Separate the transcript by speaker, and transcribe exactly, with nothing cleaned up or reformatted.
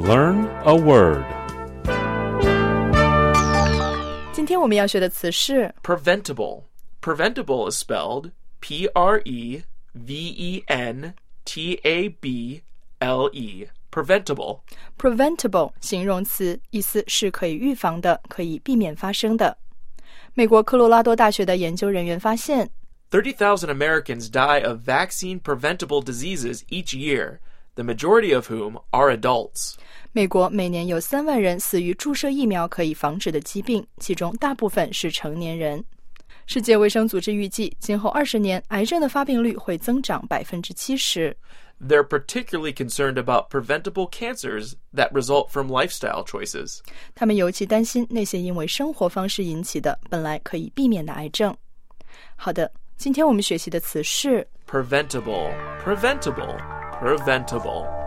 Speaker 1: Learn a word.
Speaker 2: 今天我们要学的词是
Speaker 3: Preventable. Preventable is spelled P R E V E N T A B L E. Preventable.
Speaker 2: Preventable 形容词，意思是可以预防的，可以避免发生的。美国科罗拉多大学的研究人员发现
Speaker 3: thirty thousand Americans die of vaccine-preventable diseases each year, the majority of whom are adults.
Speaker 2: 美国每年有三万人死于注射疫苗可以防止的疾病，其中大部分是成年人。世界卫生组织预计，今后二十年，癌症的发病率会增长百分之七十。
Speaker 3: They're particularly concerned about preventable cancers that result from lifestyle choices.
Speaker 2: 他们尤其担心那些因为生活方式引起的本来可以避免的癌症。好的，今天我们学习的词是
Speaker 3: Preventable, preventable, preventable.